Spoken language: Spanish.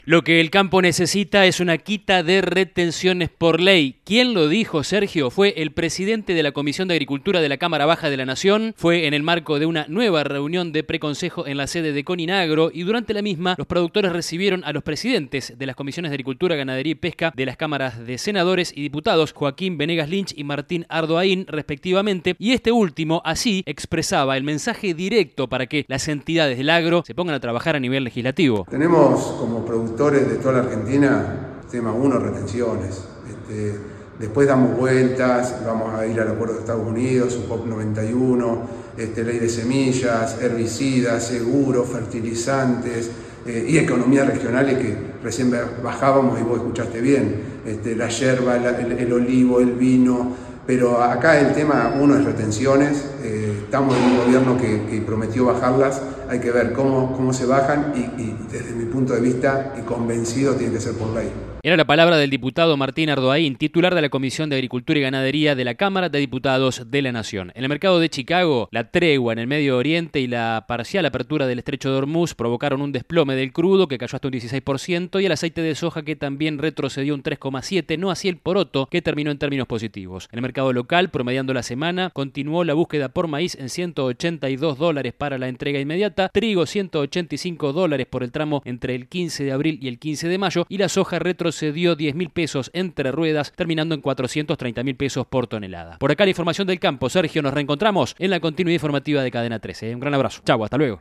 Lo que el campo necesita es una quita de retenciones por ley. ¿Quién lo dijo, Sergio? Fue el presidente de la Comisión de Agricultura de la Cámara Baja de la Nación. Fue en el marco de una nueva reunión de preconsejo en la sede de Coninagro y durante la misma los productores recibieron a los presidentes de las comisiones de Agricultura, Ganadería y Pesca de las cámaras de senadores y diputados, Joaquín Venegas Lynch y Martín Ardoaín, respectivamente, y este último así expresaba el mensaje directo para que las entidades del agro se pongan a trabajar a nivel legislativo. Tenemos como productores de toda la Argentina, tema 1, retenciones. Después damos vueltas, vamos a ir al acuerdo de Estados Unidos, UPOP 91, ley de semillas, herbicidas, seguros, fertilizantes y economías regionales que recién bajábamos y vos escuchaste bien, la yerba, el olivo, el vino. Pero acá el tema 1 es retenciones, estamos en un gobierno que prometió bajarlas, hay que ver cómo se bajan y desde mi punto de vista y convencido tiene que ser por ley. Era la palabra del diputado Martín Ardoaín, titular de la Comisión de Agricultura y Ganadería de la Cámara de Diputados de la Nación. En el mercado de Chicago, la tregua en el Medio Oriente y la parcial apertura del estrecho de Hormuz provocaron un desplome del crudo que cayó hasta un 16% y el aceite de soja que también retrocedió un 3,7%, no así el poroto que terminó en términos positivos. En el mercado local, promediando la semana, continuó la búsqueda por maíz en $182 para la entrega inmediata, trigo $185 por el tramo entre el 15 de abril y el 15 de mayo y la soja retrocedió 10.000 pesos entre ruedas, terminando en 430.000 pesos por tonelada. Por acá la información del campo. Sergio, nos reencontramos en la continuidad informativa de Cadena 13. Un gran abrazo. Chau, hasta luego.